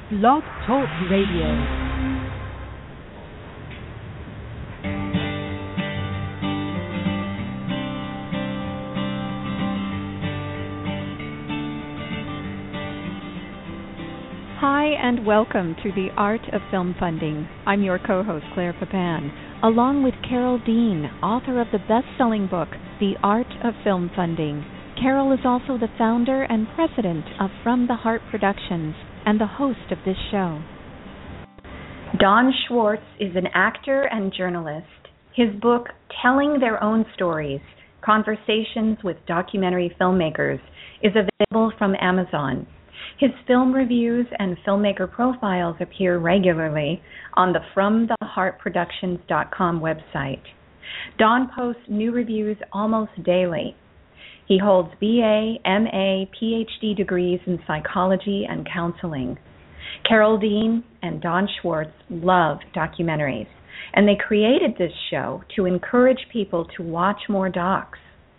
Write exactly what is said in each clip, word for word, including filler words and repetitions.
Blog Talk Radio. Hi, and welcome to The Art of Film Funding. I'm your co-host, Claire Papin, along with Carol Dean, author of the best-selling book, The Art of Film Funding. Carol is also the founder and president of From the Heart Productions and the host of this show. Don Schwartz is an actor and journalist. His book, Telling Their Own Stories, Conversations with Documentary Filmmakers, is available from Amazon. His film reviews and filmmaker profiles appear regularly on the from the heart productions dot com website. Don posts new reviews almost daily. He holds B A, M A, P H D degrees in psychology and counseling. Carol Dean and Don Schwartz love documentaries, and they created this show to encourage people to watch more docs.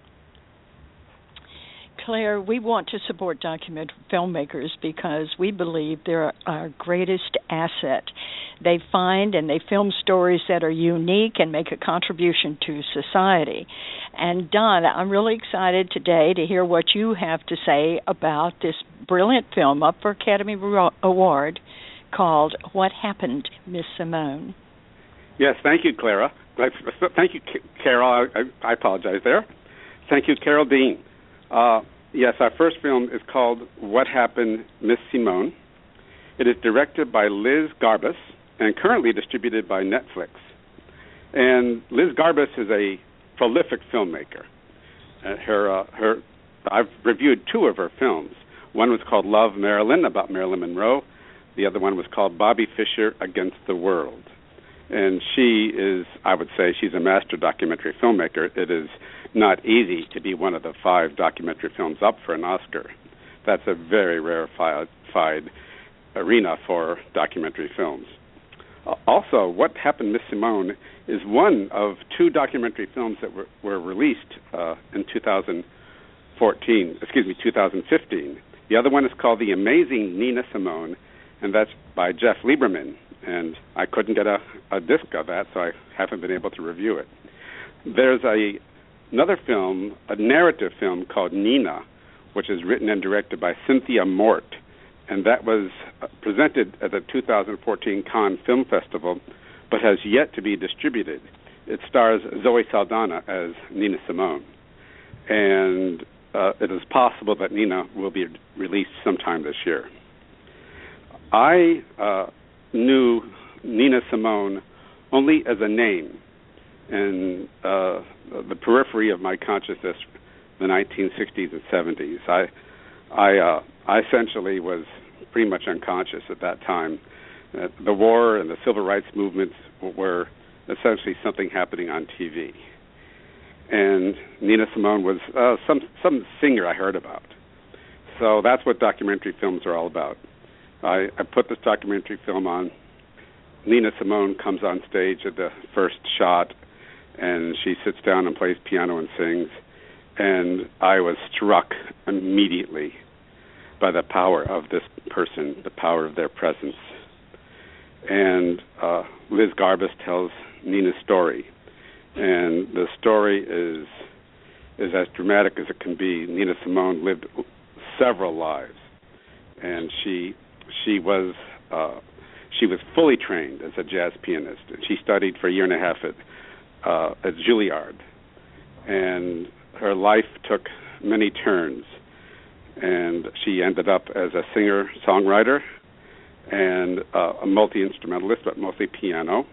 Claire, we want to support documentary filmmakers because we believe they're our greatest asset. They find and they film stories that are unique and make a contribution to society. And Don, I'm really excited today to hear what you have to say about this brilliant film up for Academy Award called What Happened, Miss Simone. Yes, thank you, Clara. Thank you, Carol. I, I apologize there. Thank you, Carol Dean. Uh, yes, our first film is called What Happened, Miss Simone. It is directed by Liz Garbus and currently distributed by Netflix. And Liz Garbus is a prolific filmmaker. Uh, her, uh, her, I've reviewed two of her films. One was called Love, Marilyn, about Marilyn Monroe. The other one was called Bobby Fischer Against the World. And she is, I would say, she's a master documentary filmmaker. It is not easy to be one of the five documentary films up for an Oscar. That's a very rarefied arena for documentary films. Uh, also, What Happened, Miss Simone is one of two documentary films that were, were released uh, in two thousand fourteen, excuse me, two thousand fifteen. The other one is called The Amazing Nina Simone, and that's by Jeff Lieberman. And I couldn't get a, a disc of that, so I haven't been able to review it. There's a another film, a narrative film called Nina, which is written and directed by Cynthia Mort, and that was presented at the two thousand fourteen Cannes Film Festival, but has yet to be distributed. It stars Zoe Saldana as Nina Simone, and uh, it is possible that Nina will be released sometime this year. I uh, knew Nina Simone only as a name in uh, the periphery of my consciousness, the nineteen sixties and seventies. I, I, uh, I essentially was pretty much unconscious at that time. Uh, the war and the civil rights movements were essentially something happening on T V. And Nina Simone was uh, some some singer I heard about. So that's what documentary films are all about. I, I put this documentary film on. Nina Simone comes on stage at the first shot, and she sits down and plays piano and sings. And I was struck immediately by the power of this person, the power of their presence. And uh, Liz Garbus tells Nina's story. And the story is is as dramatic as it can be. Nina Simone lived several lives, and she she was uh, she was fully trained as a jazz pianist. She studied for a year and a half at uh, at Juilliard, and her life took many turns. And she ended up as a singer-songwriter and uh, a multi-instrumentalist, but mostly piano.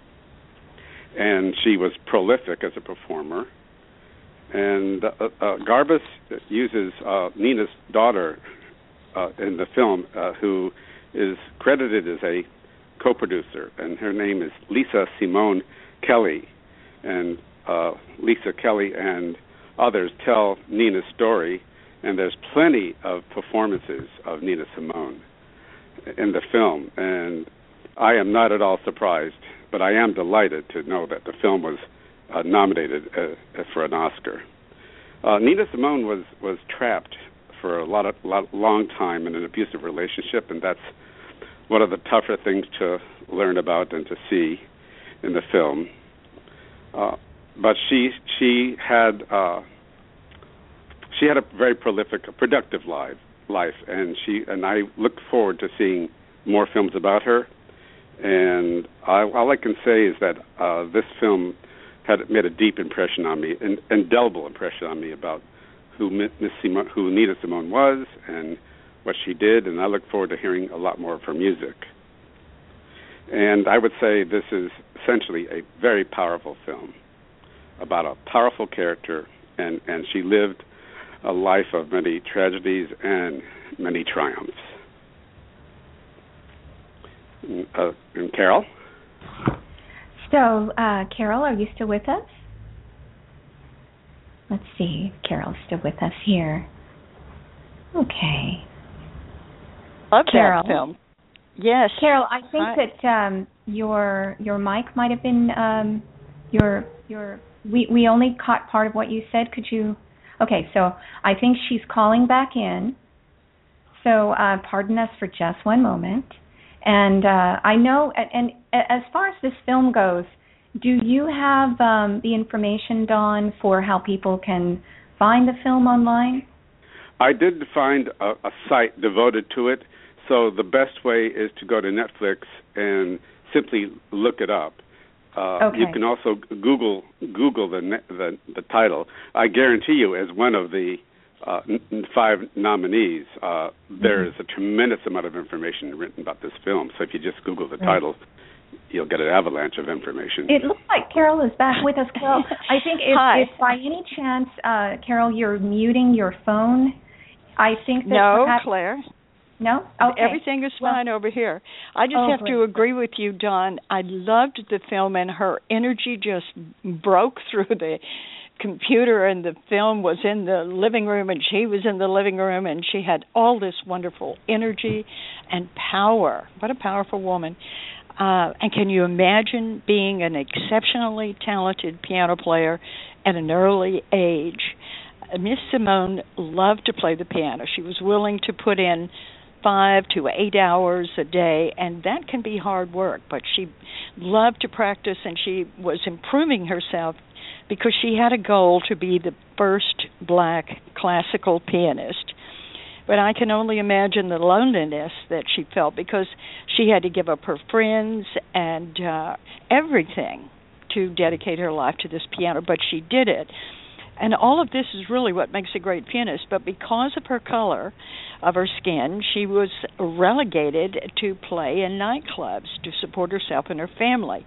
And she was prolific as a performer. And uh, uh, Garbus uses uh, Nina's daughter uh, in the film, uh, who is credited as a co-producer, and her name is Lisa Simone Kelly. And uh, Lisa Kelly and others tell Nina's story, and there's plenty of performances of Nina Simone in the film. And I am not at all surprised, but I am delighted to know that the film was uh, nominated uh, for an Oscar. Uh, Nina Simone was, was trapped for a lot of lot, long time in an abusive relationship, and that's one of the tougher things to learn about and to see in the film. Uh, but she she had uh, she had a very prolific, productive life, life, and she and I look forward to seeing more films about her. And I, all I can say is that uh, this film had made a deep impression on me, an indelible impression on me about who Miss Simone, who Nina Simone was and what she did, and I look forward to hearing a lot more of her music. And I would say this is essentially a very powerful film about a powerful character, and, and she lived a life of many tragedies and many triumphs. Uh, and Carol? So, uh, Carol, are you still with us? Let's see. Carol's still with us here. Okay. Love Carol. that film. Yes. Carol, I think Hi. that um, your your mic might have been um, your your. We we only caught part of what you said. Could you? Okay, so I think she's calling back in. So uh, pardon us for just one moment. And uh, I know, and, and as far as this film goes, do you have um, the information, Dawn, for how people can find the film online? I did find a, a site devoted to it. So the best way is to go to Netflix and simply look it up. Uh, okay. You can also Google Google the, the the title. I guarantee you, as one of the uh, n- five nominees, uh, mm-hmm. there is a tremendous amount of information written about this film. So if you just Google the right. title, you'll get an avalanche of information. It looks like Carol is back with us. Carol, I think if, if by any chance, uh, Carol, you're muting your phone, I think that no, perhaps... Claire. No? Okay. Everything is fine well, over here. I just oh, have great. to agree with you, Dawn. I loved the film, and her energy just broke through the computer, and the film was in the living room, and she was in the living room, and she had all this wonderful energy and power. What a powerful woman. Uh, and can you imagine being an exceptionally talented piano player at an early age? Miss Simone loved to play the piano. She was willing to put in five to eight hours a day, and that can be hard work, but she loved to practice, and she was improving herself because she had a goal to be the first black classical pianist. But I can only imagine the loneliness that she felt because she had to give up her friends and uh, everything to dedicate her life to this piano, but she did it. And all of this is really what makes a great pianist. But because of her color of her skin, she was relegated to play in nightclubs to support herself and her family.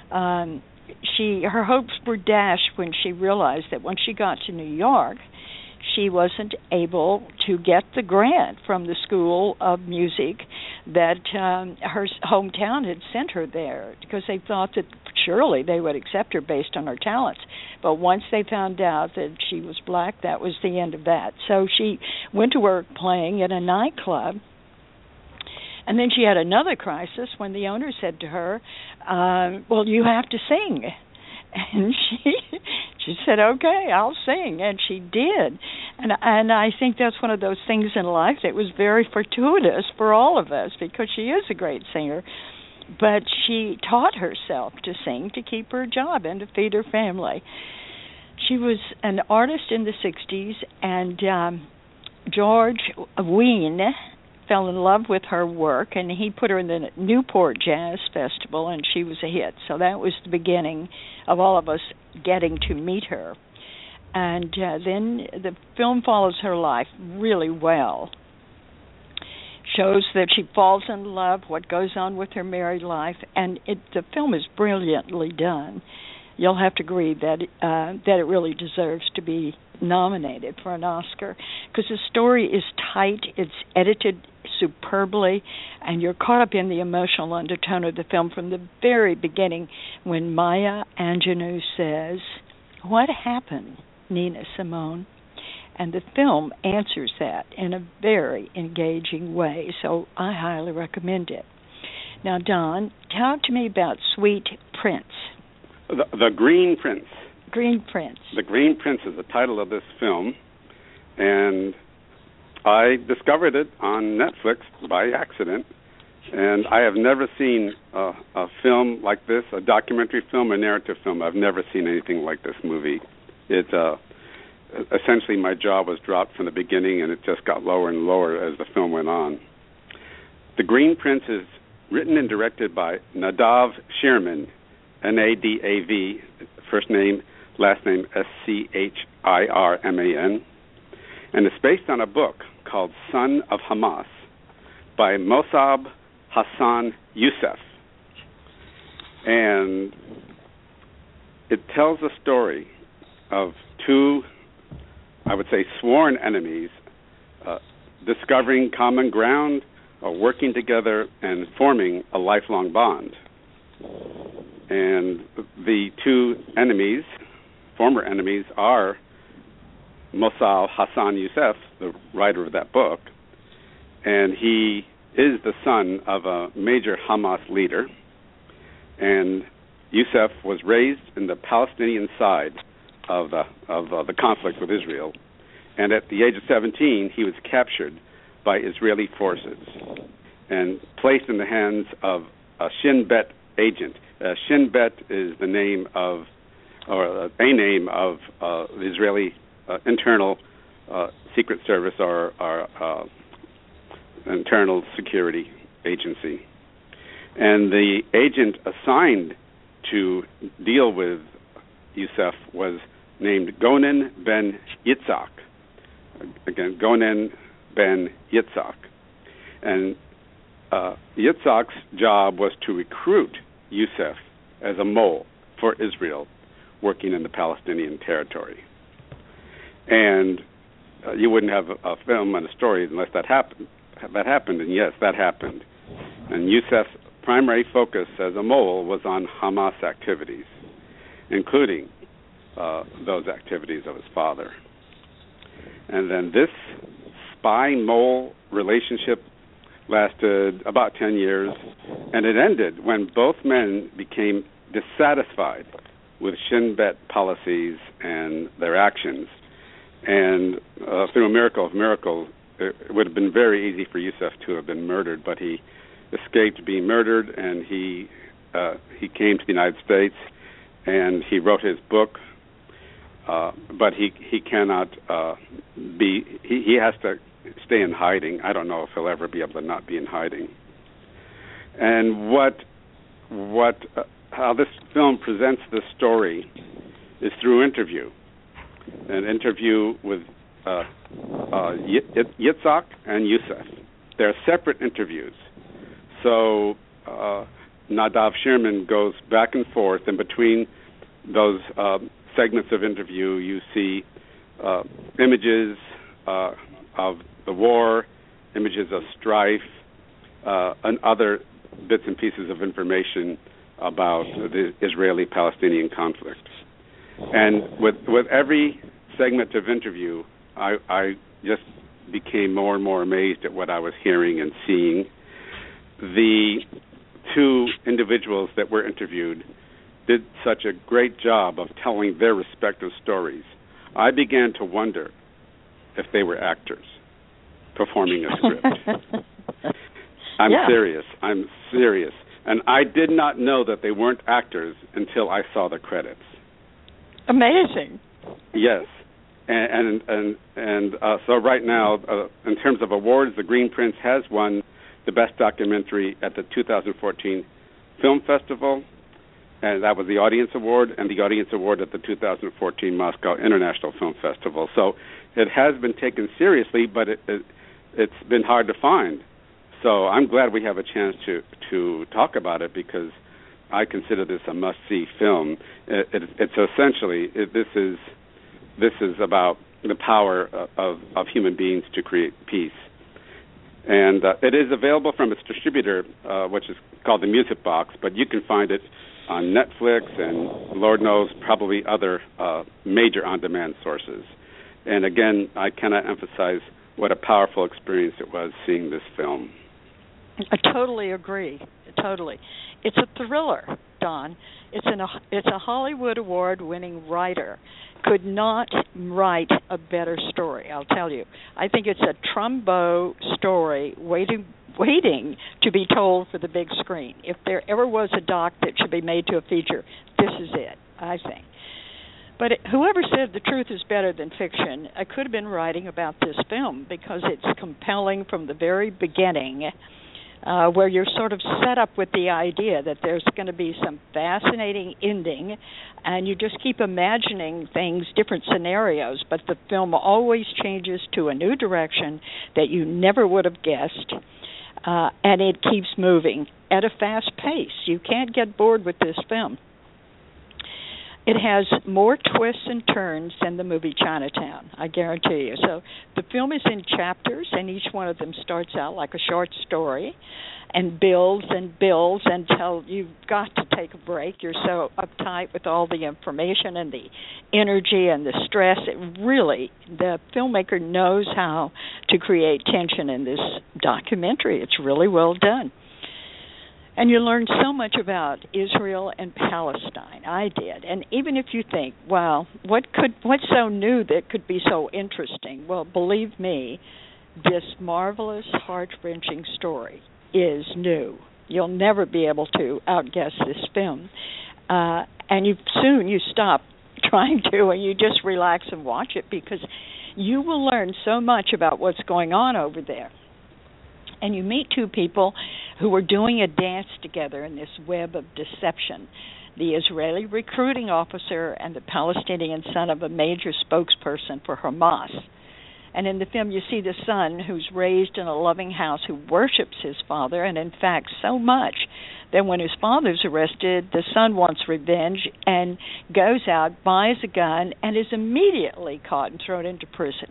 Um, she her hopes were dashed when she realized that when she got to New York, she wasn't able to get the grant from the School of Music that um, her hometown had sent her there, because they thought that surely they would accept her based on her talents. But once they found out that she was black, that was the end of that. So she went to work playing in a nightclub, and then she had another crisis when the owner said to her, uh, well, you have to sing. And she she said, okay, I'll sing, and she did. And and I think that's one of those things in life that was very fortuitous for all of us, because she is a great singer. But she taught herself to sing to keep her job and to feed her family. She was an artist in the sixties, and um, George Wein fell in love with her work, and he put her in the Newport Jazz Festival, and she was a hit. So that was the beginning of all of us getting to meet her. And uh, then the film follows her life really well. Shows that she falls in love, what goes on with her married life, and it, the film is brilliantly done. You'll have to agree that uh, that it really deserves to be nominated for an Oscar, because the story is tight, it's edited superbly, and you're caught up in the emotional undertone of the film from the very beginning when Maya Angelou says, "What happened, Nina Simone?" And the film answers that in a very engaging way, so I highly recommend it. Now, Don, talk to me about Sweet Prince. The, the Green Prince. Green Prince. The Green Prince is the title of this film, and I discovered it on Netflix by accident, And I have never seen a, a film like this, a documentary film, a narrative film. I've never seen anything like this movie. It uh, essentially, my jaw was dropped from the beginning, and it just got lower and lower as the film went on. The Green Prince is written and directed by Nadav Shirman, N A D A V, first name, last name S C H I R M A N, and it's based on a book called Son of Hamas by Mossab Hassan Youssef. And it tells a story of two, I would say, sworn enemies uh, discovering common ground, uh, working together, and forming a lifelong bond. And the two enemies, former enemies, are Mossab Hassan Youssef, the writer of that book, and he is the son of a major Hamas leader, and Youssef was raised in the Palestinian side of the of uh, the conflict with Israel, and at the age of seventeen, he was captured by Israeli forces and placed in the hands of a Shin Bet agent. Uh, Shin Bet is the name of, or uh, a name of uh, the Israeli uh, internal uh, secret service or, or uh, internal security agency. And the agent assigned to deal with Youssef was named Gonen Ben Yitzhak. Again, Gonen Ben Yitzhak. And uh, Yitzhak's job was to recruit Youssef as a mole for Israel working in the Palestinian territory. And uh, you wouldn't have a, a film and a story unless that happened. That happened, and yes, that happened. And Youssef's primary focus as a mole was on Hamas activities, including uh, those activities of his father. And then this spy-mole relationship lasted about ten years, and it ended when both men became dissatisfied with Shin Bet policies and their actions. And uh, through a miracle of miracles, it would have been very easy for Youssef to have been murdered, but he escaped being murdered, and he uh, he came to the United States, and he wrote his book. Uh, but he he cannot uh, be. He, he has to stay in hiding. I don't know if he'll ever be able to not be in hiding. And what what uh, how this film presents this story is through interview, an interview with Uh, uh, Yitzhak and Youssef. They're separate interviews. So uh, Nadav Shirman goes back and forth, and between those uh, segments of interview, you see uh, images uh, of the war, images of strife, uh, and other bits and pieces of information about the Israeli-Palestinian conflict. And with with every segment of interview, I, I just became more and more amazed at what I was hearing and seeing. The two individuals that were interviewed did such a great job of telling their respective stories. I began to wonder if they were actors performing a script. I'm yeah. serious. I'm serious. And I did not know that they weren't actors until I saw the credits. Amazing. Yes. And and and, and uh, so right now, uh, in terms of awards, The Green Prince has won the Best Documentary at the two thousand fourteen Film Festival, and that was the Audience Award, and the Audience Award at the two thousand fourteen Moscow International Film Festival. So it has been taken seriously, but it, it, it's been hard to find. So I'm glad we have a chance to, to talk about it, because I consider this a must-see film. It, it, it's essentially, it, this is this is about the power of, of human beings to create peace. And uh, it is available from its distributor, uh, which is called the Music Box, but you can find it on Netflix and Lord knows probably other uh, major on-demand sources. And again, I cannot emphasize what a powerful experience it was seeing this film. I totally agree. Totally. It's a thriller. Don. It's an it's a Hollywood Award-winning writer. Could not write a better story, I'll tell you. I think it's a Trumbo story waiting waiting to be told for the big screen. If there ever was a doc that should be made to a feature, this is it, I think. But it, whoever said the truth is better than fiction, I could have been writing about this film because it's compelling from the very beginning, uh, where you're sort of set up with the idea that there's going to be some fascinating ending, and you just keep imagining things, different scenarios, but the film always changes to a new direction that you never would have guessed, uh, and it keeps moving at a fast pace. You can't get bored with this film. It has more twists and turns than the movie Chinatown, I guarantee you. So the film is in chapters, and each one of them starts out like a short story and builds and builds until you've got to take a break. You're so uptight with all the information and the energy and the stress. It really, the filmmaker knows how to create tension in this documentary. It's really well done. And you learn so much about Israel and Palestine. I did. And even if you think, wow, what could what's so new that could be so interesting? Well, believe me, this marvelous, heart-wrenching story is new. You'll never be able to outguess this film. Uh, and you soon you stop trying to and you just relax and watch it because you will learn so much about what's going on over there. And you meet two people who are doing a dance together in this web of deception, the Israeli recruiting officer and the Palestinian son of a major spokesperson for Hamas. And in the film you see the son who's raised in a loving house who worships his father, and in fact so much that when his father's arrested, the son wants revenge and goes out, buys a gun, and is immediately caught and thrown into prison.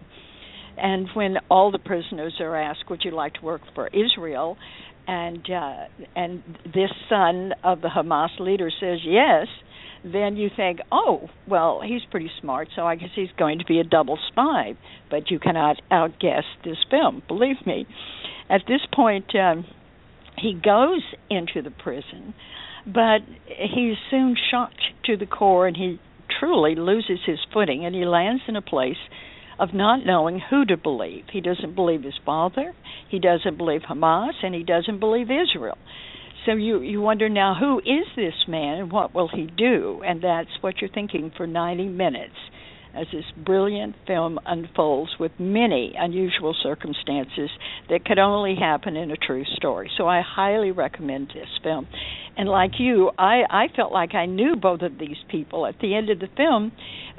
And when all the prisoners are asked, would you like to work for Israel? And uh, and this son of the Hamas leader says yes, then you think, oh, well, he's pretty smart, so I guess he's going to be a double spy. But you cannot outguess this film, believe me. At this point, um, he goes into the prison, but he's soon shocked to the core, and he truly loses his footing, and he lands in a place of not knowing who to believe. He doesn't believe his father, he doesn't believe Hamas, and he doesn't believe Israel. So you, you wonder now, who is this man and what will he do? And that's what you're thinking for ninety minutes as this brilliant film unfolds with many unusual circumstances that could only happen in a true story. So I highly recommend this film. And like you, I, I felt like I knew both of these people. At the end of the film,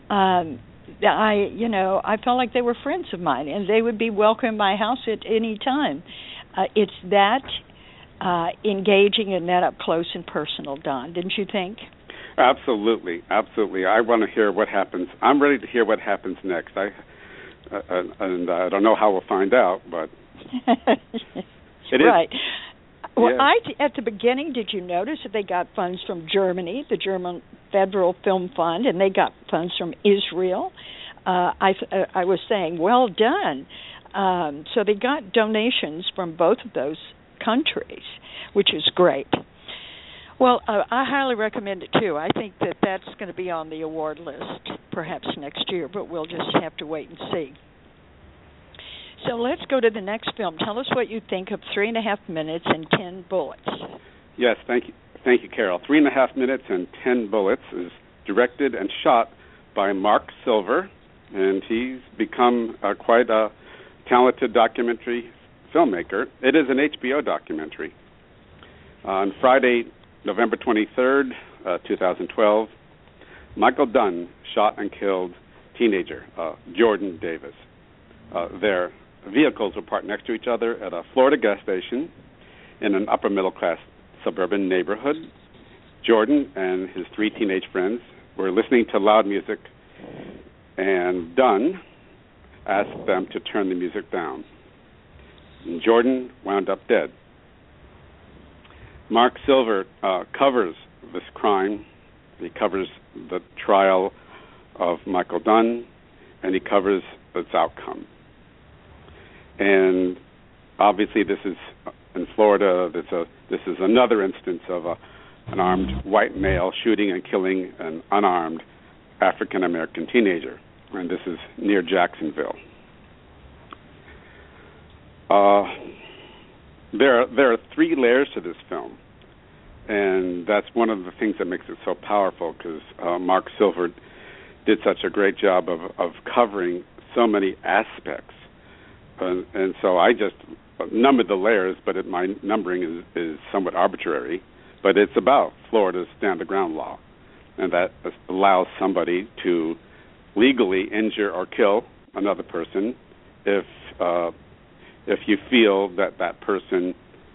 um, I, you know, I felt like they were friends of mine, and they would be welcome in my house at any time. Uh, it's that uh, engaging and that up close and personal, Don, didn't you think? Absolutely, absolutely. I want to hear what happens. I'm ready to hear what happens next. I uh, and I don't know how we'll find out, but it right. is. Well, yeah. I at the beginning, did you notice that they got funds from Germany, the German Federal Film Fund, and they got funds from Israel? Uh, I I was saying, well done. Um, so they got donations from both of those countries, which is great. Well, uh, I highly recommend it, too. I think that that's going to be on the award list perhaps next year, but we'll just have to wait and see. So let's go to the next film. Tell us what you think of Three and a Half Minutes and Ten Bullets. Yes, thank you, thank you, Carol. Three and a Half Minutes and Ten Bullets is directed and shot by Mark Silver, and he's become uh, quite a talented documentary filmmaker. It is an H B O documentary. Uh, on Friday, November twenty-third, uh, two thousand twelve, Michael Dunn shot and killed teenager uh, Jordan Davis. Uh, their vehicles were parked next to each other at a Florida gas station in an upper-middle-class suburban neighborhood. Jordan and his three teenage friends were listening to loud music, and Dunn asked them to turn the music down. And Jordan wound up dead. Mark Silver uh, covers this crime. He covers the trial of Michael Dunn, and he covers its outcome. And obviously, this is in Florida. This, a, this is another instance of a an armed white male shooting and killing an unarmed African-American teenager, and this is near Jacksonville. Uh, there, are, there are three layers to this film, and that's one of the things that makes it so powerful, because uh, Mark Silver did such a great job of, of covering so many aspects. Uh, and so I just numbered the layers, but it, my numbering is, is somewhat arbitrary. But it's about Florida's stand-the-ground law, and that allows somebody to legally injure or kill another person if uh, if you feel that that person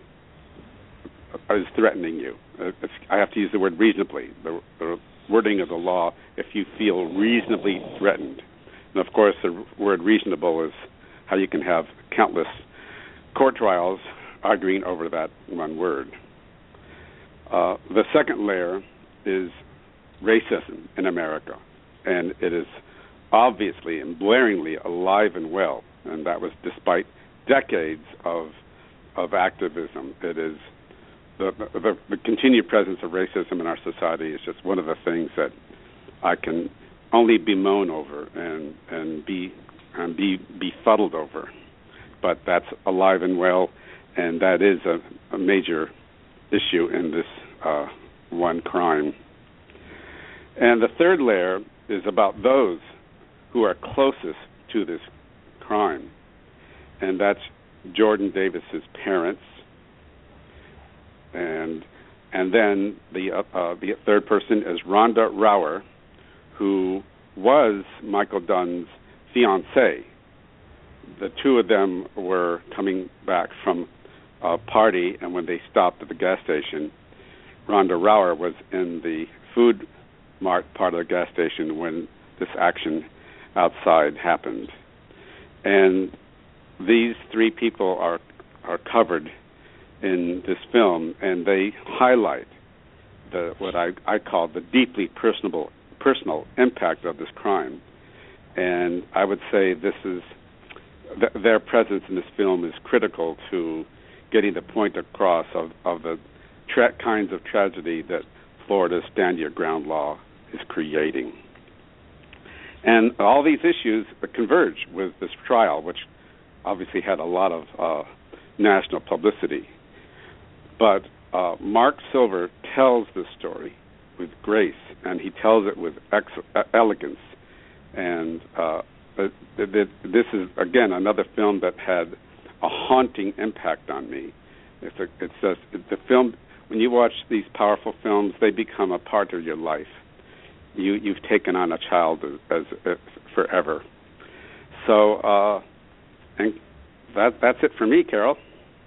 is threatening you. It's, I have to use the word reasonably, the, the wording of the law, if you feel reasonably threatened. And, of course, the word reasonable is how you can have countless court trials arguing over that one word. Uh, the second layer is racism in America, and it is obviously and blaringly alive and well, and that was despite decades of of activism. It is the, the, the continued presence of racism in our society is just one of the things that I can only bemoan over and and be and be befuddled over. But that's alive and well, and that is a, a major issue in this uh, one crime. And the third layer is about those who are closest to this crime, and that's Jordan Davis's parents, and and then the uh, uh, the third person is Rhonda Rower, who was Michael Dunn's fiancée. The two of them were coming back from a party, and when they stopped at the gas station, Rhonda Rower was in the food mart part of the gas station when this action outside happened. And these three people are are covered in this film, and they highlight the what I, I call the deeply personal personal impact of this crime. And I would say this is th- their presence in this film is critical to getting the point across of, of the tra- kinds of tragedy that Florida's Stand Your Ground law is creating. And all these issues converge with this trial, which obviously had a lot of uh, national publicity. But uh, Mark Silver tells this story with grace, and he tells it with ex- elegance. And uh, it, it, this is, again, another film that had a haunting impact on me. It's, a, it's just, the film, when you watch these powerful films, they become a part of your life. You, you've taken on a child as, as, as forever. So, uh, and that that's it for me, Carol.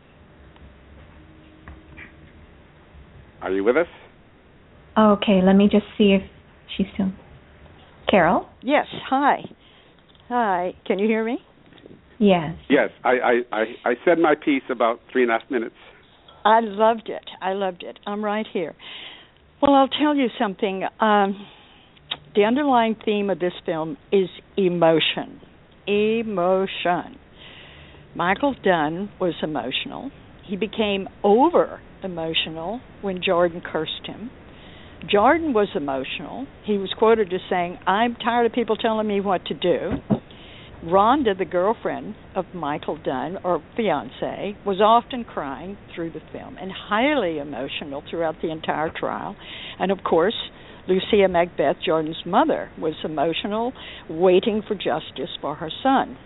Are you with us? Okay, let me just see if she's still. Carol? Yes, hi. Hi, can you hear me? Yes. Yes, I, I, I, I said my piece about three and a half minutes. I loved it. I loved it. I'm right here. Well, I'll tell you something. Um, the underlying theme of this film is emotion. Emotion. Michael Dunn was emotional. He became over-emotional when Jordan cursed him. Jordan was emotional. He was quoted as saying, "I'm tired of people telling me what to do." Rhonda, the girlfriend of Michael Dunn, or fiancée, was often crying through the film and highly emotional throughout the entire trial. And, of course, Lucia Macbeth, Jordan's mother, was emotional, waiting for justice for her son.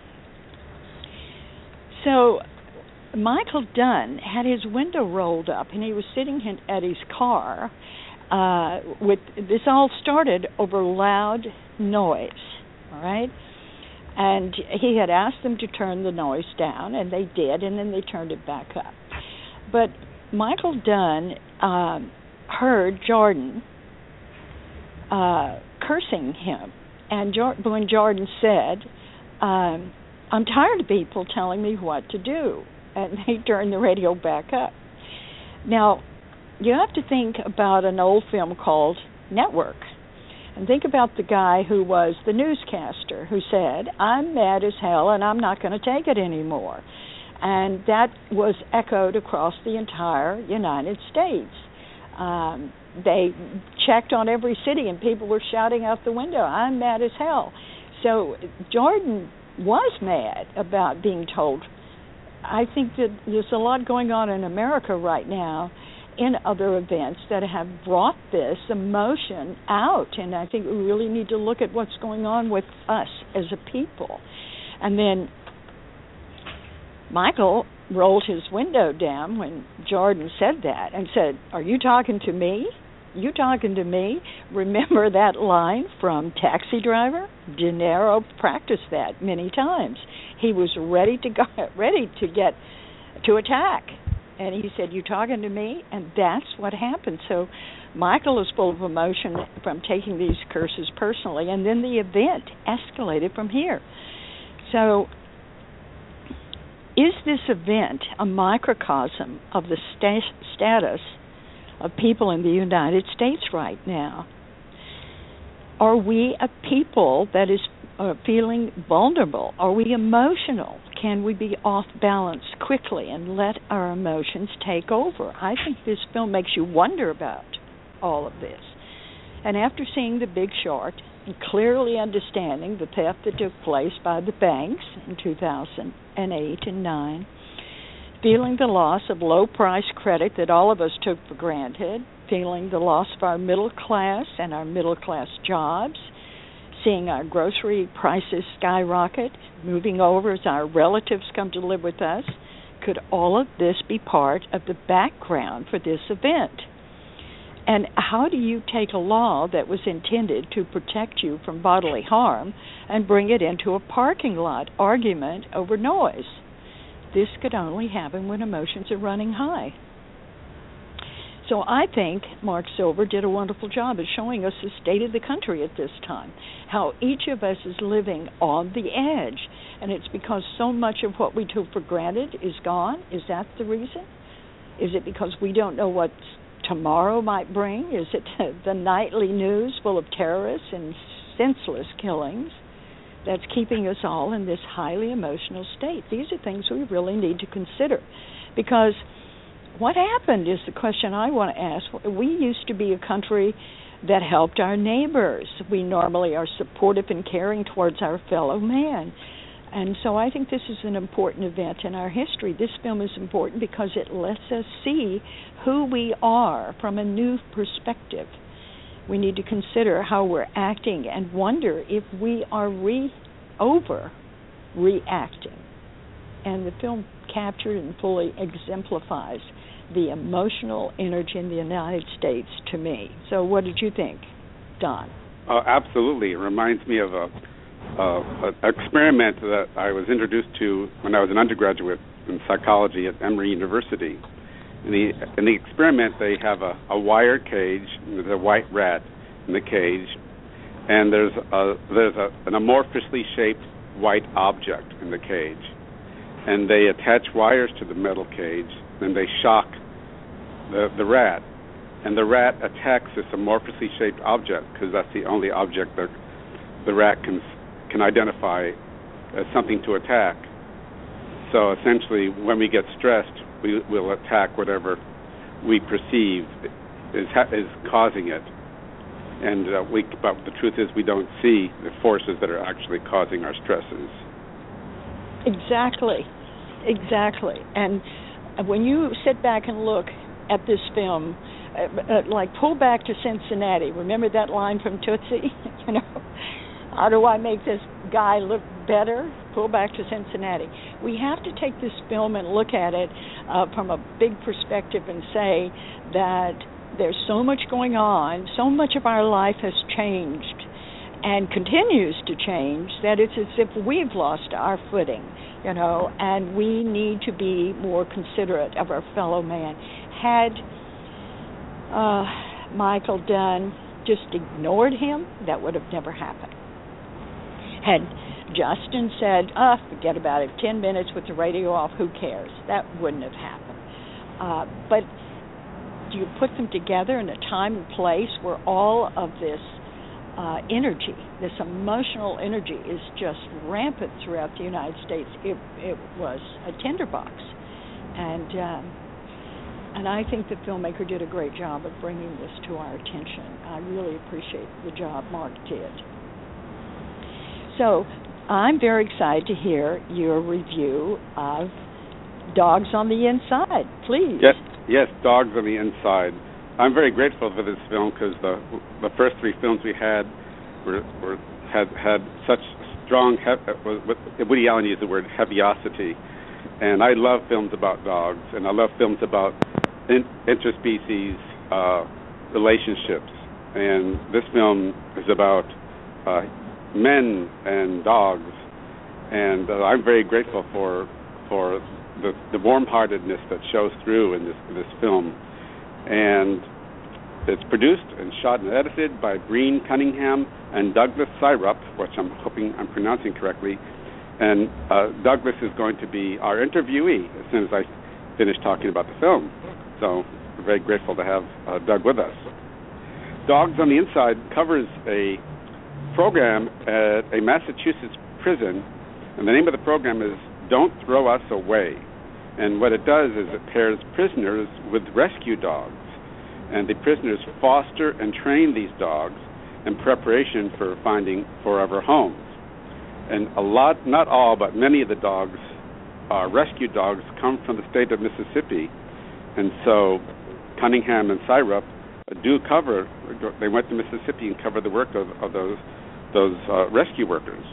So Michael Dunn had his window rolled up, and he was sitting at his car. Uh, with this all started over loud noise, all right? And he had asked them to turn the noise down, and they did, and then they turned it back up. But Michael Dunn um, heard Jordan uh, cursing him, and jo- when Jordan said, um, "I'm tired of people telling me what to do," and he turned the radio back up. Now, you have to think about an old film called Network. And think about the guy who was the newscaster who said, "I'm mad as hell and I'm not going to take it anymore." And that was echoed across the entire United States. Um, they checked on every city, and people were shouting out the window, "I'm mad as hell." So Jordan was mad about being told. I think that there's a lot going on in America right now in other events that have brought this emotion out, and I think we really need to look at what's going on with us as a people. And then Michael rolled his window down when Jordan said that and said, "Are you talking to me? You talking to me?" Remember that line from Taxi Driver? De Niro practiced that many times. He was ready to go, ready to get to attack, and he said, "You talking to me?" And that's what happened. So Michael is full of emotion from taking these curses personally, and then the event escalated from here. So is this event a microcosm of the sta- status of people in the United States right now? Are we a people that is uh, feeling vulnerable? Are we emotional? Can we be off balance quickly and let our emotions take over? I think this film makes you wonder about all of this. And after seeing The Big Short and clearly understanding the theft that took place by the banks in two thousand eight and nine, feeling the loss of low-price credit that all of us took for granted, feeling the loss of our middle class and our middle-class jobs, seeing our grocery prices skyrocket, moving over as our relatives come to live with us, could all of this be part of the background for this event? And how do you take a law that was intended to protect you from bodily harm and bring it into a parking lot argument over noise? This could only happen when emotions are running high. So I think Mark Silver did a wonderful job of showing us the state of the country at this time, how each of us is living on the edge, and it's because so much of what we took for granted is gone. Is that the reason? Is it because we don't know what tomorrow might bring? Is it the nightly news full of terrorists and senseless killings that's keeping us all in this highly emotional state? These are things we really need to consider, because what happened is the question I want to ask. We used to be a country that helped our neighbors. We normally are supportive and caring towards our fellow man. And so I think this is an important event in our history. This film is important because it lets us see who we are from a new perspective. We need to consider how we're acting and wonder if we are re over reacting. And the film captured and fully exemplifies the emotional energy in the United States to me. So what did you think, Don? Uh, absolutely. It reminds me of a, uh, an experiment that I was introduced to when I was an undergraduate in psychology at Emory University. In the, in the experiment, they have a, a wire cage, and there's a white rat in the cage, and there's, a, there's a, an amorphously shaped white object in the cage. And they attach wires to the metal cage, and they shock the, the rat. And the rat attacks this amorphously shaped object because that's the only object that the rat can can identify as something to attack. So essentially, when we get stressed, we will attack whatever we perceive is ha- is causing it. And uh, we, but the truth is, we don't see the forces that are actually causing our stresses. Exactly, exactly. And when you sit back and look at this film, uh, uh, like pull back to Cincinnati. Remember that line from Tootsie? You know, how do I make this guy look better? Pull back to Cincinnati. We have to take this film and look at it uh, from a big perspective and say that there's so much going on, so much of our life has changed and continues to change, that it's as if we've lost our footing, you know, and we need to be more considerate of our fellow man. Had uh, Michael Dunn just ignored him, that would have never happened. Had Justin said, oh, forget about it, ten minutes with the radio off, who cares? That wouldn't have happened. Uh, but do you put them together in a time and place where all of this Uh, energy, this emotional energy is just rampant throughout the United States? It, it was a tinderbox. And um, and I think the filmmaker did a great job of bringing this to our attention. I really appreciate the job Mark did. So I'm very excited to hear your review of Dogs on the Inside. Please. Yes, yes, Dogs on the Inside. I'm very grateful for this film because the the first three films we had were, were had had such strong. He- Woody Allen used the word heaviosity, and I love films about dogs, and I love films about in, interspecies uh, relationships. And this film is about uh, men and dogs, and uh, I'm very grateful for for the, the warm-heartedness that shows through in this in this film. And it's produced and shot and edited by Breen Cunningham and Douglas Syrup, which I'm hoping I'm pronouncing correctly. And uh, Douglas is going to be our interviewee as soon as I finish talking about the film. So we're very grateful to have uh, Doug with us. Dogs on the Inside covers a program at a Massachusetts prison, and the name of the program is Don't Throw Us Away. And what it does is it pairs prisoners with rescue dogs, and the prisoners foster and train these dogs in preparation for finding forever homes. And a lot, not all, but many of the dogs, uh, rescue dogs, come from the state of Mississippi, and so Cunningham and Syrup do cover. They went to Mississippi and covered the work of, of those those uh, rescue workers.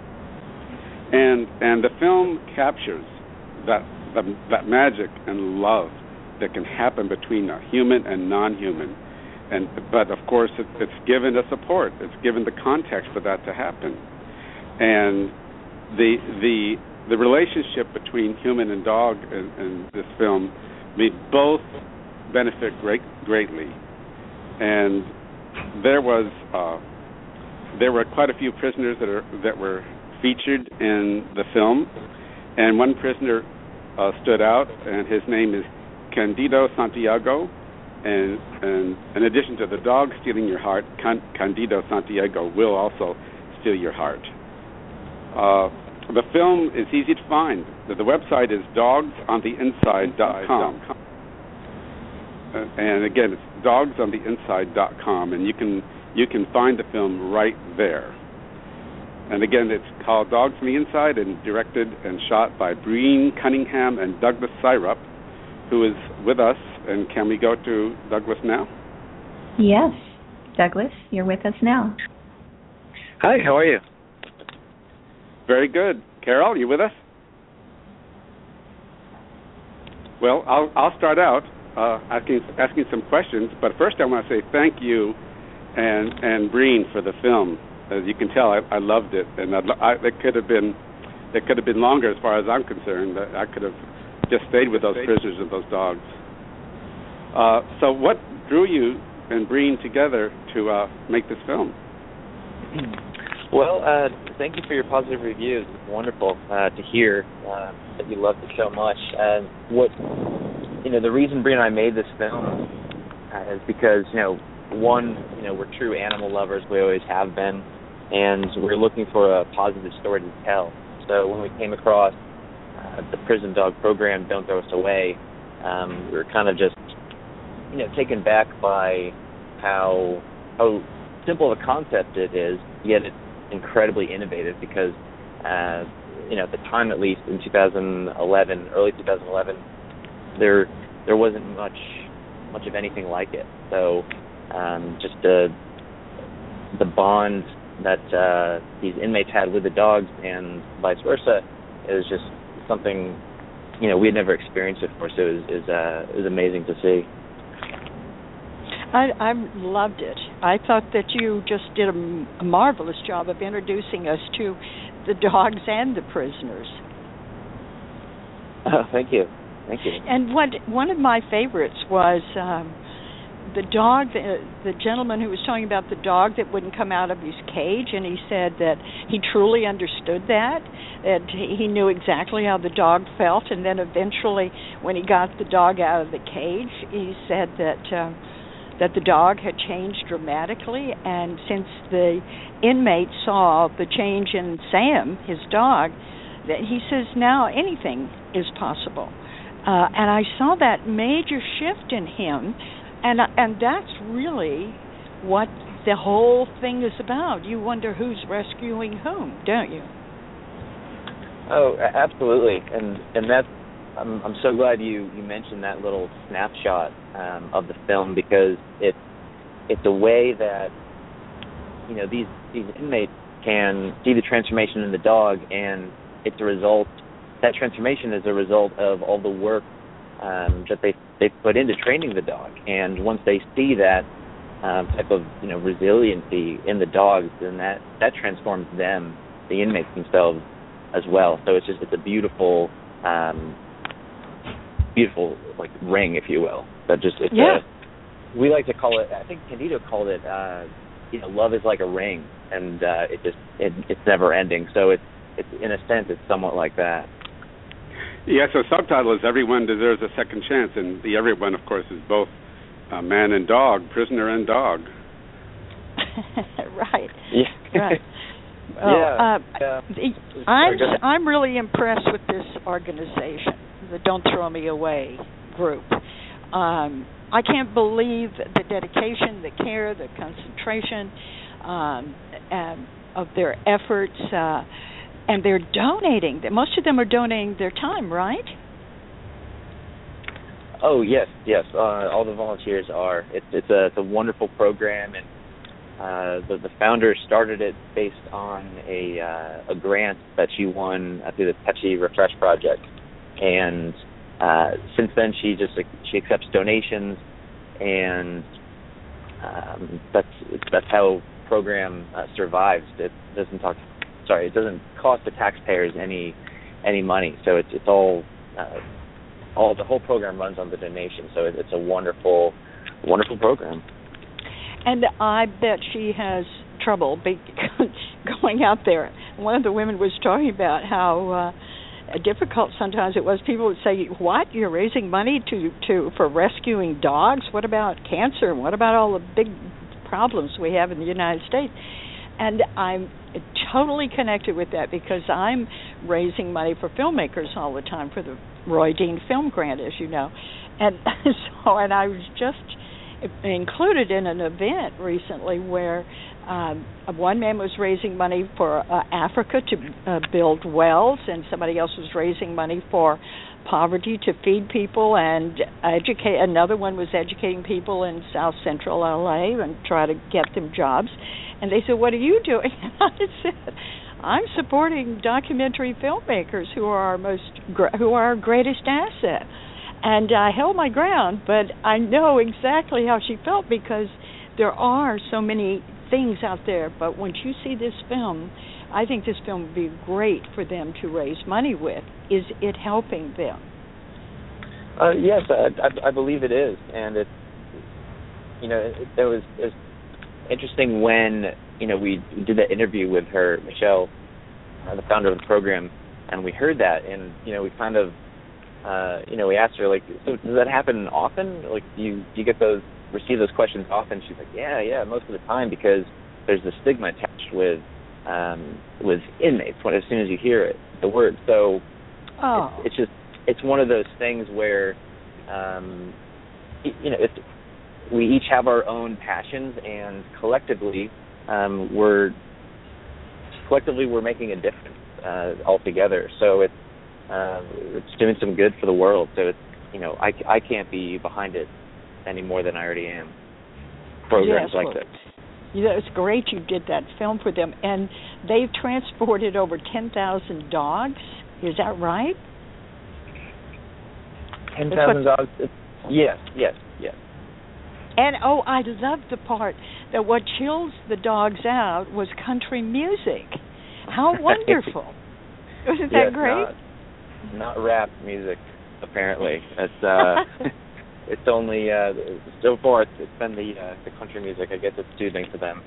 And and the film captures that the, that magic and love that can happen between a human and non-human. And but of course it, it's given a support. It's given the context for that to happen. And the the the relationship between human and dog in, in this film, I mean, both benefit great greatly. And there was uh, there were quite a few prisoners that are that were featured in the film, and one prisoner uh, stood out, and his name is Candido Santiago. And, and in addition to the dog stealing your heart, Can- Candido Santiago will also steal your heart. Uh, the film is easy to find. The, the website is dogs on the inside dot com. Uh, and again, it's dogs on the inside dot com, and you can you can find the film right there. And again, it's called Dogs on the Inside, and directed and shot by Breen Cunningham and Douglas Syrup, who is with us. And can we go to Douglas now? Yes. Douglas, you're with us now. Hi, how are you? Very good. Carol, you with us? Well, I'll I'll start out uh, asking asking some questions, but first I want to say thank you and and Breen for the film. As you can tell, I, I loved it, and I'd, I, it could have been it could have been longer as far as I'm concerned. I could have just stayed with those prisoners and those dogs. Uh, so, what drew you and Breen together to uh, make this film? Well, uh, thank you for your positive reviews. It's wonderful uh, to hear uh, that you love the show much. And what you know, the reason Breen and I made this film uh, is because you know, one, you know, we're true animal lovers. We always have been, and we're looking for a positive story to tell. So when we came across uh, the prison dog program, Don't Throw Us Away, um, we were kind of just you know, taken back by how how simple of a concept it is, yet it's incredibly innovative because, uh, you know, at the time at least in two thousand eleven, early two thousand eleven, there there wasn't much much of anything like it. So um, just the the bond that uh, these inmates had with the dogs and vice versa is just something, you know, we had never experienced it before. So it was, it was, uh, it was amazing to see. I, I loved it. I thought that you just did a, a marvelous job of introducing us to the dogs and the prisoners. Oh, thank you. Thank you. And what one of my favorites was um, the dog, the, the gentleman who was talking about the dog that wouldn't come out of his cage, and he said that he truly understood that, that he knew exactly how the dog felt, and then eventually when he got the dog out of the cage, he said that... Uh, that the dog had changed dramatically, and since the inmate saw the change in Sam, his dog, that he says now anything is possible. Uh, and I saw that major shift in him, and and that's really what the whole thing is about. You wonder who's rescuing whom, don't you? Oh, absolutely, and and that's I'm I'm so glad you, you mentioned that little snapshot um, of the film, because it's it's a way that, you know, these these inmates can see the transformation in the dog, and it's a result. That transformation is a result of all the work um, that they they put into training the dog, and once they see that um, type of, you know, resiliency in the dogs, then that that transforms them, the inmates themselves, as well. So it's just it's a beautiful, um, beautiful like ring, if you will. That just it's yeah. a, we like to call it. I think Candido called it. Uh, you know, love is like a ring, and uh, it just it, it's never ending. So it's it's in a sense it's somewhat like that. Yeah. So subtitle is Everyone Deserves a Second Chance, and the everyone, of course, is both uh, man and dog, prisoner and dog. Right. Yeah. Right. Oh, yeah, uh, yeah. I'm I'm really impressed with this organization, the Don't Throw Me Away group. Um, I can't believe the dedication, the care, the concentration um, and of their efforts, uh, and they're donating. Most of them are donating their time, right? Oh yes, yes. Uh, all the volunteers are. It's it's a it's a wonderful program, and Uh, the, the founder started it based on a uh, a grant that she won uh, through the Pepsi Refresh Project, and uh, since then she just she accepts donations, and um, that's that's how the program uh, survives. It doesn't talk, sorry, it doesn't cost the taxpayers any any money. So it's it's all uh, all the whole program runs on the donation. So it, it's a wonderful wonderful program. And I bet she has trouble be- going out there. One of the women was talking about how uh, difficult sometimes it was. People would say, "What? You're raising money to, to for rescuing dogs? What about cancer? What about all the big problems we have in the United States?" And I'm totally connected with that, because I'm raising money for filmmakers all the time for the Roy Dean Film Grant, as you know. And so, and I was just included in an event recently where um, one man was raising money for uh, Africa to uh, build wells, and somebody else was raising money for poverty to feed people, and educate. Another one was educating people in South Central L A and try to get them jobs. And they said, "What are you doing?" And I said, "I'm supporting documentary filmmakers who are our most who are our greatest asset." And I held my ground, but I know exactly how she felt, because there are so many things out there. But once you see this film, I think this film would be great for them to raise money with. Is it helping them? Uh, yes, I, I, I believe it is. And it's, you know, it, it, was, it was interesting when, you know, we did that interview with her, Michelle, uh, the founder of the program, and we heard that, and, you know, we kind of, Uh, you know, we asked her, like, so does that happen often? Like, do you, do you get those, receive those questions often? She's like, yeah, yeah, most of the time, because there's the stigma attached with um, with inmates when as soon as you hear it, the word. So oh. it's, it's just, it's one of those things where, um, you know, it's, we each have our own passions, and collectively, um, we're collectively we're making a difference uh, altogether. So it's, Uh, it's doing some good for the world, so it's, you know, I, I can't be behind it any more than I already am. Programs yes, like well, this. You know, it's great you did that film for them, and they've transported over ten thousand dogs. Is that right? Ten thousand dogs. Yes, yes, yes. And oh, I love the part that what chills the dogs out was country music. How wonderful! Isn't that yes, great? Not, not rap music, apparently. It's uh, it's only uh, so far it's, it's been the uh, the country music. I guess it's soothing to them.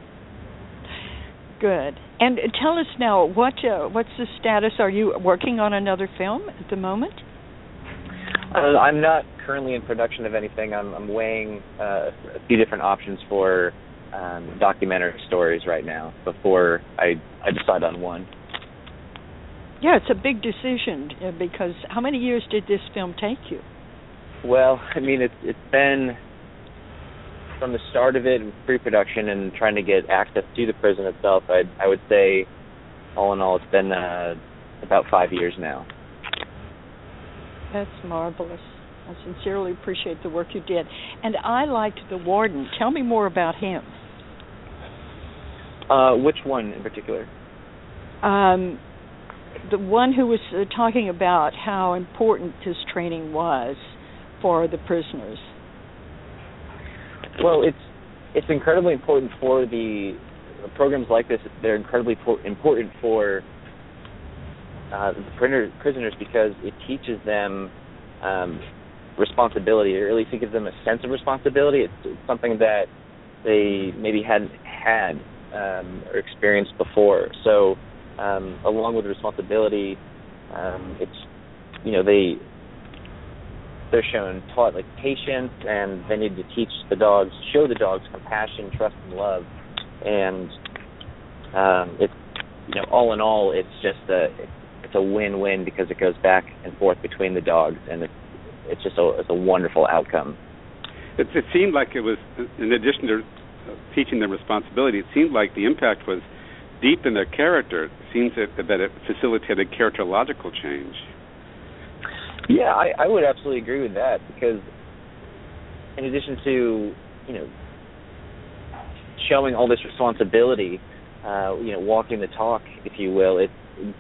Good. And tell us now, what uh, what's the status? Are you working on another film at the moment? Uh, I'm not currently in production of anything. I'm, I'm weighing uh, a few different options for um, documentary stories right now before I I decide on one. Yeah, it's a big decision uh, because how many years did this film take you? Well, I mean, it's it's been from the start of it, pre-production, and trying to get access to the prison itself. I I would say, all in all, it's been uh, about five years now. That's marvelous. I sincerely appreciate the work you did. And I liked the warden. Tell me more about him. Uh, which one in particular? Um, the one who was uh, talking about how important this training was for the prisoners. Well, it's it's incredibly important for the programs like this. They're incredibly po- important for uh, the printer, prisoners because it teaches them um, responsibility, or at least it gives them a sense of responsibility. It's, it's something that they maybe hadn't had um, or experienced before. So, um, along with responsibility, um, it's you know they. They're shown, taught like patience, and they need to teach the dogs, show the dogs compassion, trust, and love. And um, it's, you know, all in all, it's just a, it's a win-win because it goes back and forth between the dogs, and it's, it's just a, it's a wonderful outcome. It, it seemed like it was, in addition to teaching them responsibility, it seemed like the impact was deep in their character. It seems that, that it facilitated characterological change. Yeah, I, I would absolutely agree with that because in addition to, you know, showing all this responsibility, uh, you know, walking the talk, if you will, it,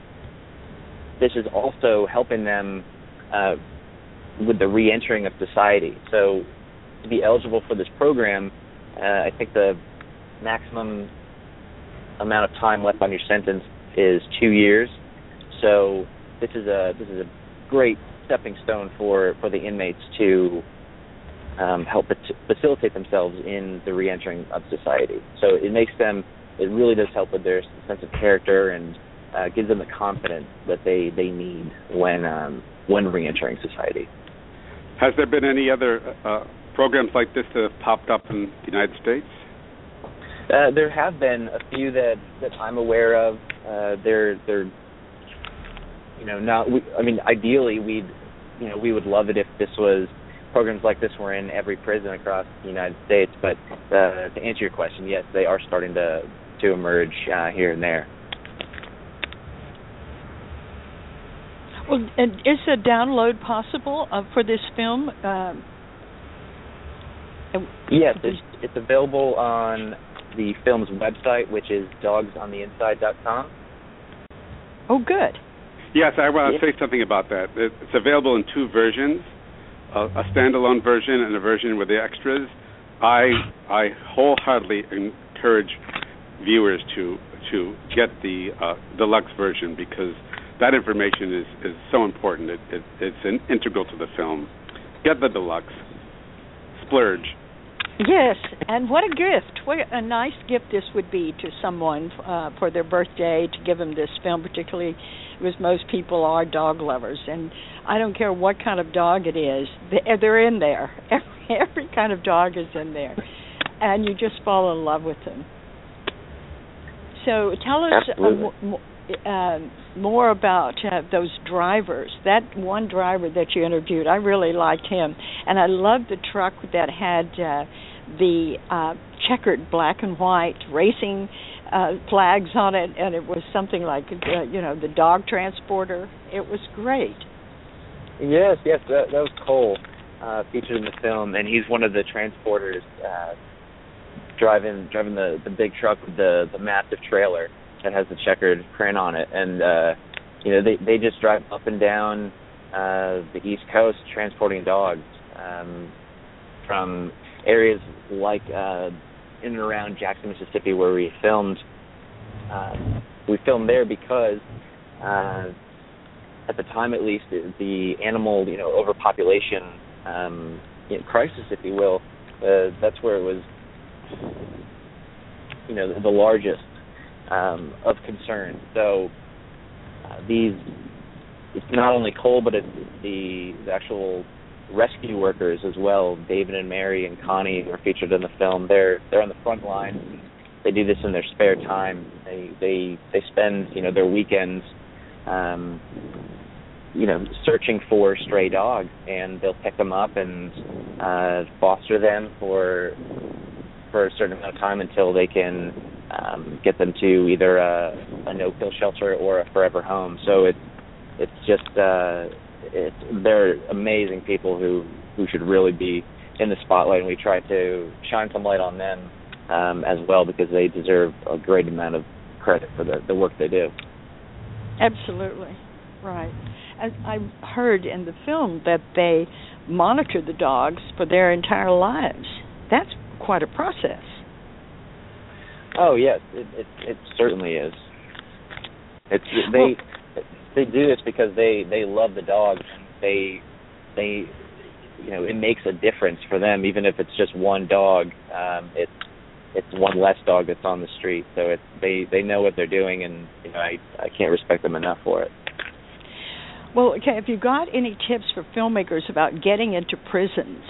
this is also helping them uh, with the re-entering of society. So to be eligible for this program, uh, I think the maximum amount of time left on your sentence is two years. So this is a this is a great stepping stone for, for the inmates to um, help facilitate themselves in the re-entering of society. So it makes them, it really does help with their sense of character and uh, gives them the confidence that they, they need when um, when re-entering society. Has there been any other uh, programs like this that have popped up in the United States? Uh, there have been a few that, that I'm aware of. Uh, they're they're you know not. We, I mean, ideally we'd you know we would love it if this was programs like this were in every prison across the United States. But uh, to answer your question, yes, they are starting to to emerge uh, here and there. Well, and is a download possible uh, for this film? Um, yes, it's, it's available on the film's website, which is dogs on the inside dot com. Oh, good. Yes, I want to yeah. say something about that. It's available in two versions, a, a standalone version and a version with the extras. I I wholeheartedly encourage viewers to to get the uh, deluxe version because that information is, is so important. It, it, it's an integral to the film. Get the deluxe. Splurge. Yes, and what a gift. What a nice gift this would be to someone uh, for their birthday to give them this film, particularly because most people are dog lovers. And I don't care what kind of dog it is, they're in there. Every, every kind of dog is in there. And you just fall in love with them. So tell us uh, uh, more about uh, those drivers. That one driver that you interviewed, I really liked him. And I loved the truck that had uh, the uh, checkered black and white racing uh, flags on it, and it was something like, uh, you know, the dog transporter. It was great. Yes, yes, that, that was Cole, uh, featured in the film, and he's one of the transporters uh, driving driving the, the big truck with the, the massive trailer that has the checkered print on it. And, uh, you know, they, they just drive up and down uh, the East Coast transporting dogs um, from areas like uh, in and around Jackson, Mississippi, where we filmed. Uh, we filmed there because uh, at the time, at least, the animal, you know, overpopulation um, you know, crisis, if you will, uh, that's where it was, you know, the, the largest um, of concern. So uh, these, it's not only Cole, but it's the, the actual rescue workers as well. David and Mary and Connie are featured in the film. They're they're on the front line. They do this in their spare time. They they they spend you know their weekends um, you know, searching for stray dogs, and they'll pick them up and uh, foster them for for a certain amount of time until they can um, get them to either a, a no-kill shelter or a forever home. So it's it's just uh, it's they're amazing people who, who should really be in the spotlight, and we try to shine some light on them um, as well, because they deserve a great amount of credit for the, the work they do. Absolutely, right. As I heard in the film that they monitor the dogs for their entire lives. That's quite a process. Oh yes, it it, it certainly is. It's they well, they do this because they, they love the dogs. They they you know, it makes a difference for them, even if it's just one dog. Um, it's it's one less dog that's on the street. So it's they, they know what they're doing, and you know, I I can't respect them enough for it. Well, okay, have you got any tips for filmmakers about getting into prisons?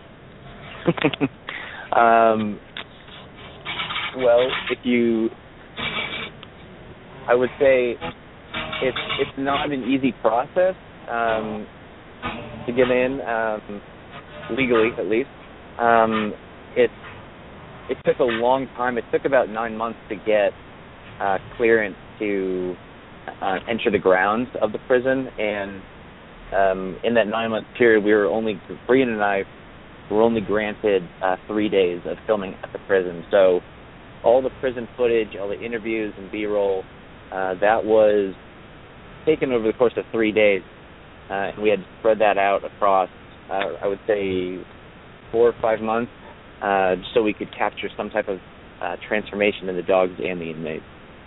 um, well, if you, I would say it's it's not an easy process um, to get in, um, legally at least. Um, it it took a long time. It took about nine months to get uh, clearance to Uh, enter the grounds of the prison, and um, in that nine-month period, we were only, Brian and I were only granted uh, three days of filming at the prison. So all the prison footage, all the interviews and B-roll, uh, that was taken over the course of three days, uh, and we had to spread that out across, uh, I would say, four or five months, uh, so we could capture some type of uh, transformation in the dogs and the inmates.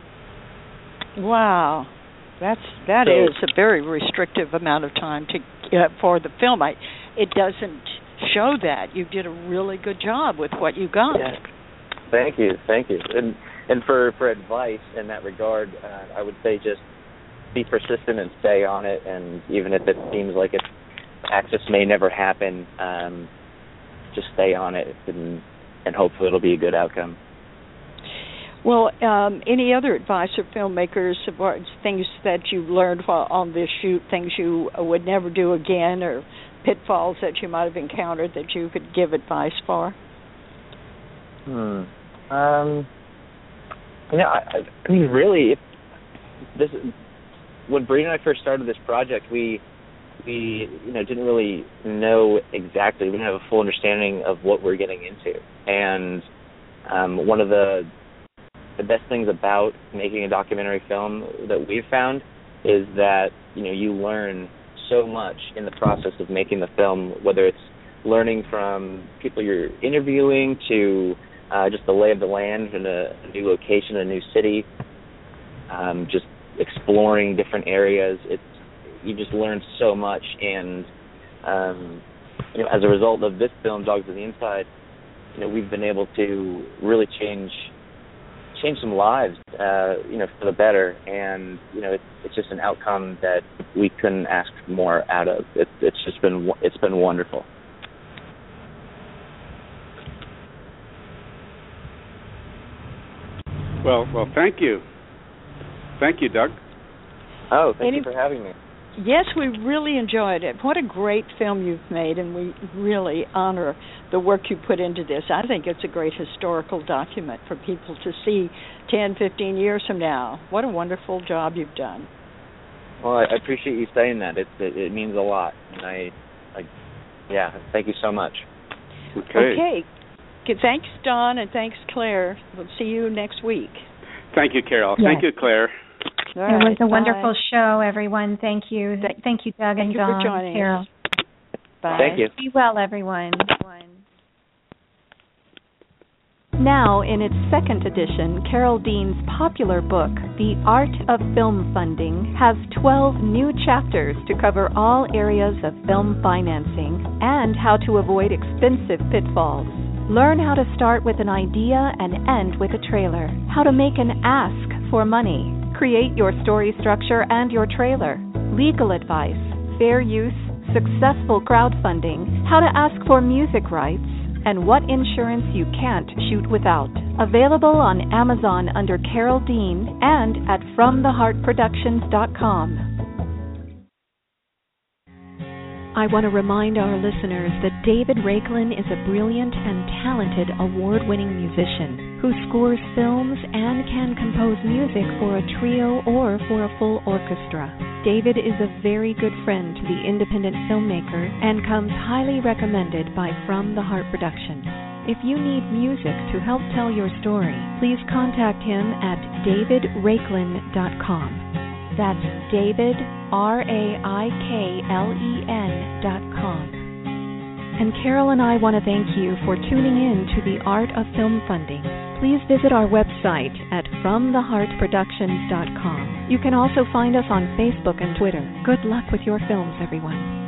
Wow, that's that so, is a very restrictive amount of time to uh, for the film. I, it doesn't show that. You did a really good job with what you got. Yeah. Thank you, thank you. And and for, for advice in that regard, uh, I would say just be persistent and stay on it. And even if it seems like it access may never happen, um, just stay on it, and and hopefully it'll be a good outcome. Well, um, any other advice for filmmakers about things that you learned while on this shoot, things you would never do again, or pitfalls that you might have encountered that you could give advice for? Hmm. Um. You know, I, I mean, really, if this when Brian and I first started this project, we we you know didn't really know exactly. We didn't have a full understanding of what we're getting into, and um, one of the The best things about making a documentary film that we've found is that, you know, you learn so much in the process of making the film, whether it's learning from people you're interviewing to uh, just the lay of the land in a, a new location, a new city, um, just exploring different areas. It's you just learn so much, and um, you know, as a result of this film, Dogs on the Inside, you know, we've been able to really change. change some lives, uh, you know, for the better, and you know, it's it's just an outcome that we couldn't ask more out of. It's it's just been it's been wonderful. Well, well, thank you, thank you, Doug. Oh, thank Any, you for having me. Yes, we really enjoyed it. What a great film you've made, and we really honor the work you put into this. I think it's a great historical document for people to see ten, fifteen years from now. What a wonderful job you've done. Well, I appreciate you saying that. It it, it means a lot, and I, I, yeah, thank you so much. Okay. Okay. Okay. Thanks, Don, and thanks, Claire. We'll see you next week. Thank you, Carol. Yes. Thank you, Claire. All right, it was a bye. wonderful show, everyone. Thank you. Thank, Thank you, Doug thank and you Don. for joining Carol. us. Bye. Thank you. Be well, everyone. Now, in its second edition, Carol Dean's popular book, The Art of Film Funding, has twelve new chapters to cover all areas of film financing and how to avoid expensive pitfalls. Learn how to start with an idea and end with a trailer, how to make an ask for money, create your story structure and your trailer, legal advice, fair use, successful crowdfunding, how to ask for music rights, and what insurance you can't shoot without. Available on Amazon under Carol Dean and at from the heart productions dot com. I want to remind our listeners that David Raiklin is a brilliant and talented award-winning musician who scores films and can compose music for a trio or for a full orchestra. David is a very good friend to the independent filmmaker and comes highly recommended by From the Heart Productions. If you need music to help tell your story, please contact him at david raiklin dot com. That's David, R A I K L E N dot com. And Carol and I want to thank you for tuning in to The Art of Film Funding. Please visit our website at from the heart productions dot com. You can also find us on Facebook and Twitter. Good luck with your films, everyone.